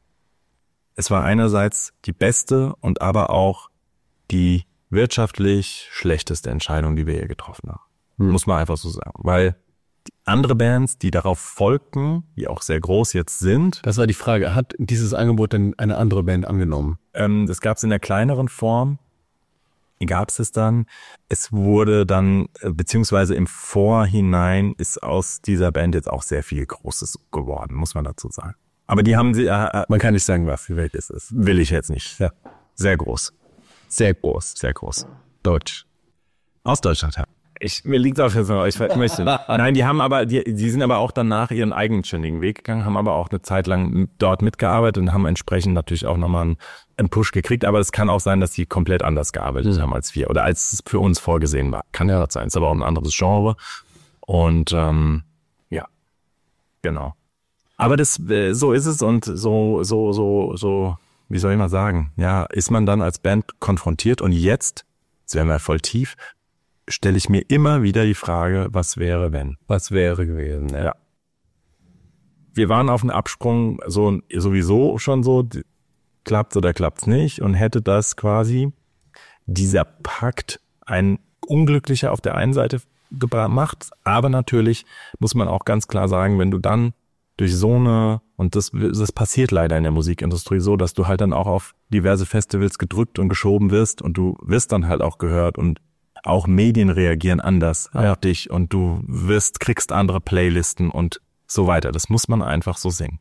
es war einerseits die beste und aber auch die wirtschaftlich schlechteste Entscheidung, die wir hier getroffen haben. Muss man einfach so sagen. Weil die andere Bands, die darauf folgten, die auch sehr groß jetzt sind. Das war die Frage. Hat dieses Angebot denn eine andere Band angenommen? Das gab es in der kleineren Form. Gab es dann. Es wurde dann, beziehungsweise im Vorhinein ist aus dieser Band jetzt auch sehr viel Großes geworden, muss man dazu sagen. Aber die haben sie, man kann nicht sagen, was für Welt es ist. Will ich jetzt nicht. Ja. Sehr groß. Sehr groß. Sehr groß. Deutsch. Aus Deutschland, ja. Mir liegt auf jetzt noch, ich möchte. Nein, die sind aber auch danach ihren eigenständigen Weg gegangen, haben aber auch eine Zeit lang dort mitgearbeitet und haben entsprechend natürlich auch nochmal einen Push gekriegt. Aber es kann auch sein, dass die komplett anders gearbeitet haben als wir oder als es für uns vorgesehen war. Kann ja sein, ist aber auch ein anderes Genre. Und ja, genau. Aber so ist es und so, wie soll ich mal sagen, ja, ist man dann als Band konfrontiert und jetzt werden wir voll tief, stelle ich mir immer wieder die Frage, was wäre, wenn? Was wäre gewesen, ja. Wir waren auf einen Absprung sowieso schon so, klappt's oder klappt's nicht und hätte das quasi dieser Pakt ein Unglücklicher auf der einen Seite gemacht, aber natürlich muss man auch ganz klar sagen, wenn du dann durch und das passiert leider in der Musikindustrie so, dass du halt dann auch auf diverse Festivals gedrückt und geschoben wirst und du wirst dann halt auch gehört und auch Medien reagieren anders auf dich und du kriegst andere Playlisten und so weiter. Das muss man einfach so singen.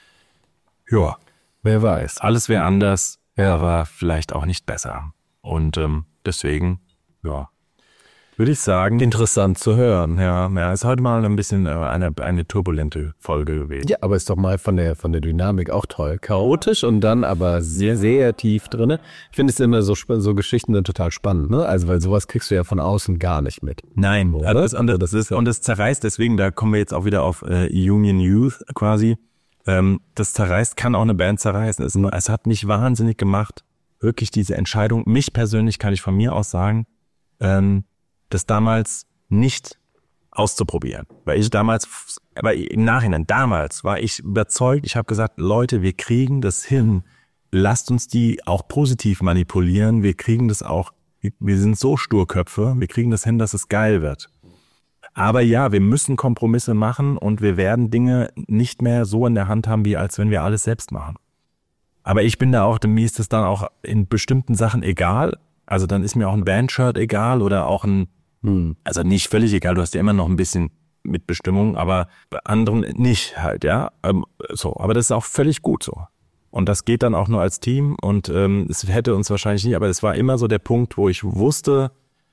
Ja, wer weiß. Alles wäre anders, aber vielleicht auch nicht besser. Und deswegen, ja, würde ich sagen. Interessant zu hören. Ja, ist heute mal ein bisschen eine turbulente Folge gewesen. Ja, aber ist doch mal von der Dynamik auch toll. Chaotisch und dann aber sehr, sehr tief drinne. Ich finde es immer so Geschichten sind total spannend, ne? Also, weil sowas kriegst du ja von außen gar nicht mit. Nein, und das zerreißt, deswegen, da kommen wir jetzt auch wieder auf Union Youth quasi. Das zerreißt, kann auch eine Band zerreißen. Es hat mich wahnsinnig gemacht, wirklich diese Entscheidung. Mich persönlich kann ich von mir aus sagen, das damals nicht auszuprobieren. Aber im Nachhinein, damals war ich überzeugt, ich habe gesagt, Leute, wir kriegen das hin. Lasst uns die auch positiv manipulieren. Wir kriegen das auch, wir sind so Sturköpfe, wir kriegen das hin, dass es geil wird. Aber ja, wir müssen Kompromisse machen und wir werden Dinge nicht mehr so in der Hand haben, wie als wenn wir alles selbst machen. Aber ich bin da auch, mir ist es dann auch in bestimmten Sachen egal. Also dann ist mir auch ein Bandshirt egal oder auch also nicht völlig egal, du hast ja immer noch ein bisschen Mitbestimmung, aber bei anderen nicht halt, ja. So, aber das ist auch völlig gut so. Und das geht dann auch nur als Team und es hätte uns wahrscheinlich nicht, aber es war immer so der Punkt, wo ich wusste,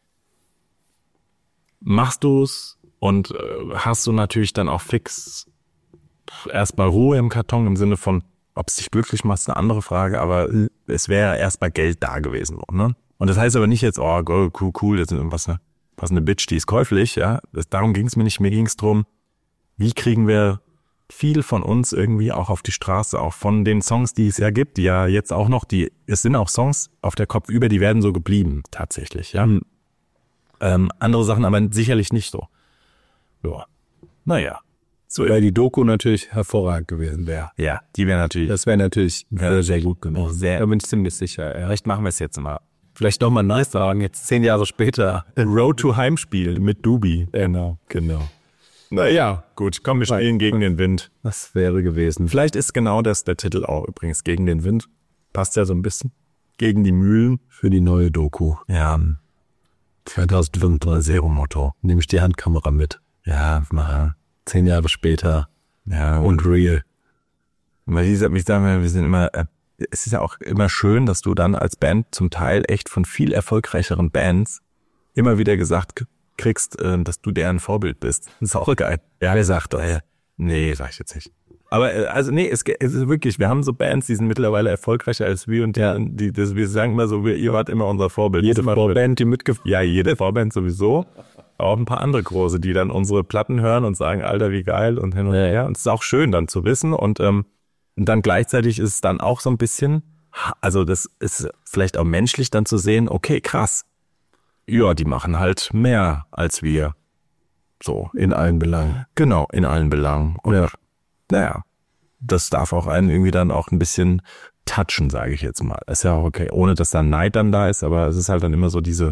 machst du's und hast du natürlich dann auch fix erstmal Ruhe im Karton im Sinne von, ob es dich glücklich macht, ist eine andere Frage, aber es wäre erstmal Geld da gewesen. Ne? Und das heißt aber nicht jetzt, oh cool, das ist irgendwas eine Bitch, die ist käuflich, ja. Darum ging es mir nicht, mir ging es darum, wie kriegen wir viel von uns irgendwie auch auf die Straße, auch von den Songs, die es ja gibt, die ja jetzt auch noch, es sind auch Songs auf der Kopfüber, die werden so geblieben, tatsächlich, ja. Andere Sachen aber sicherlich nicht so. Ja, naja. So, weil die Doku natürlich hervorragend gewesen wäre. Ja, die wäre natürlich. Das wäre natürlich sehr gut gewesen. Da bin ich ziemlich sicher. Vielleicht machen wir es jetzt mal. Vielleicht nochmal nice sagen, jetzt 10 Jahre später. Road to Heimspiel mit Doobie. Genau. Naja, gut, komm, wir spielen gegen den Wind. Das wäre gewesen. Vielleicht ist genau das der Titel auch übrigens, gegen den Wind. Passt ja so ein bisschen. Gegen die Mühlen. Für die neue Doku. Ja. 2005 Zero-Motto. Nehme ich die Handkamera mit. Ja, mal. 10 Jahre später. Ja. Und real. Ich sag, wir sind immer, es ist ja auch immer schön, dass du dann als Band zum Teil echt von viel erfolgreicheren Bands immer wieder gesagt kriegst, dass du deren Vorbild bist. Das ist auch geil. Ja, der sagt, nee, sag ich jetzt nicht. Aber also nee, es ist wirklich, wir haben so Bands, die sind mittlerweile erfolgreicher als wir und wir sagen immer so, ihr wart immer unser Vorbild. Jede Vorband, die mitgefahren. Ja, jede Vorband sowieso. Auch ein paar andere große, die dann unsere Platten hören und sagen, Alter, wie geil und hin und her. Und es ist auch schön dann zu wissen und dann gleichzeitig ist es dann auch so ein bisschen, also das ist vielleicht auch menschlich dann zu sehen, okay, krass. Ja, die machen halt mehr als wir. So. In allen Belangen. Genau, in allen Belangen. Und naja, das darf auch einen irgendwie dann auch ein bisschen touchen, sage ich jetzt mal. Ist ja auch okay, ohne dass da Neid dann da ist, aber es ist halt dann immer so diese,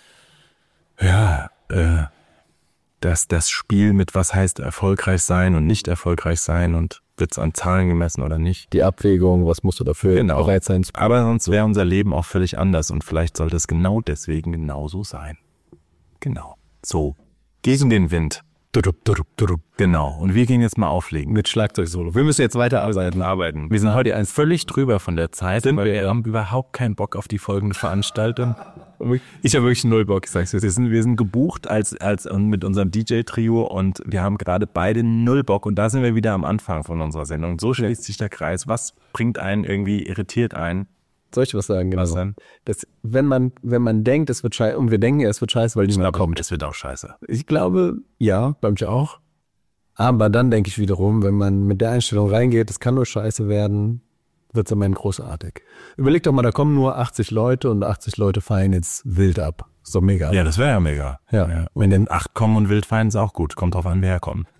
das Spiel mit was heißt erfolgreich sein und nicht erfolgreich sein und wird's an Zahlen gemessen oder nicht. Die Abwägung, was musst du dafür bereit sein? Aber sonst wäre unser Leben auch völlig anders und vielleicht sollte es genau deswegen genauso sein. Genau. So. Gegen den Wind. Genau. Und wir gehen jetzt mal auflegen. Mit Schlagzeug-Solo. Wir müssen jetzt weiter arbeiten. Wir sind heute völlig drüber von der Zeit, weil wir haben überhaupt keinen Bock auf die folgende Veranstaltung. Ich habe wirklich null Bock, sagst du. Wir sind gebucht als mit unserem DJ-Trio und wir haben gerade beide null Bock. Und da sind wir wieder am Anfang von unserer Sendung. So schließt sich der Kreis. Was bringt einen irgendwie, irritiert einen? Soll ich was sagen? Genau. Was denn? Das, wenn man denkt, es wird scheiße, und wir denken, es wird scheiße, weil niemand kommt. Es wird auch scheiße. Ich glaube, ja, glaube ich auch. Aber dann denke ich wiederum, wenn man mit der Einstellung reingeht, es kann nur scheiße werden, wird es am Ende großartig. Überleg doch mal, da kommen nur 80 Leute und 80 Leute feiern jetzt wild ab. So mega. Ja, das wäre ja mega. Ja. Wenn denn 8 kommen und wild feiern, ist auch gut. Kommt drauf an, wer kommt.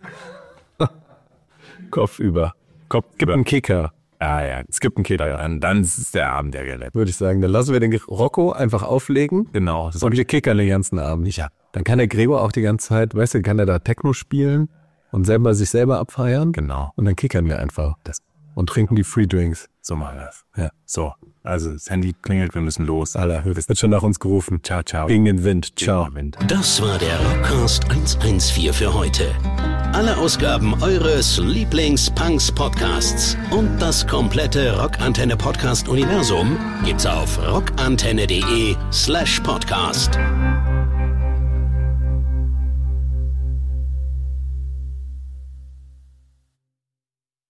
Kopf über. Gibt einen Kicker. Ja, es gibt einen Kicker. Dann ist der Abend ja gerettet. Würde ich sagen, dann lassen wir den Rocco einfach auflegen. Genau. Und wir kickern den ganzen Abend. Ja. Dann kann der Gregor auch die ganze Zeit, weißt du, kann er da Techno spielen und sich selber abfeiern. Genau. Und dann kickern wir einfach. Und trinken die Free Drinks. So machen wir das. Ja. So, also das Handy klingelt, wir müssen los. Alter, wird schon nach uns gerufen. Ciao, ciao. Gegen den Wind. Ciao. Gegen den Wind. Das war der Rockcast 114 für heute. Alle Ausgaben eures Lieblings-Punks-Podcasts und das komplette Rockantenne-Podcast-Universum gibt's auf rockantenne.de/podcast.